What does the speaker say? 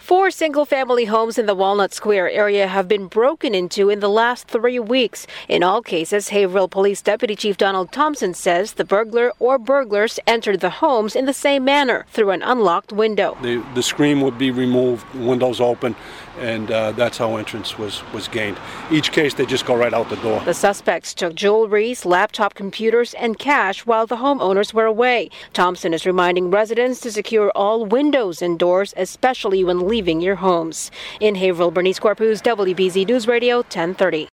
4 single-family homes in the Walnut Square area have been broken into in the last 3 weeks. In all cases, Haverhill Police Deputy Chief Donald Thompson says the burglar or burglars entered the homes in the same manner, through an unlocked window. The screen would be removed, windows open, and that's how entrance was gained. Each case, they just go right out the door. The suspects took jewelry, laptop computers, and cash while the homeowners were away. Thompson is reminding residents to secure all windows and doors, especially when leaving your homes. In Haverhill, Bernice Corpus, WBZ News Radio 1030.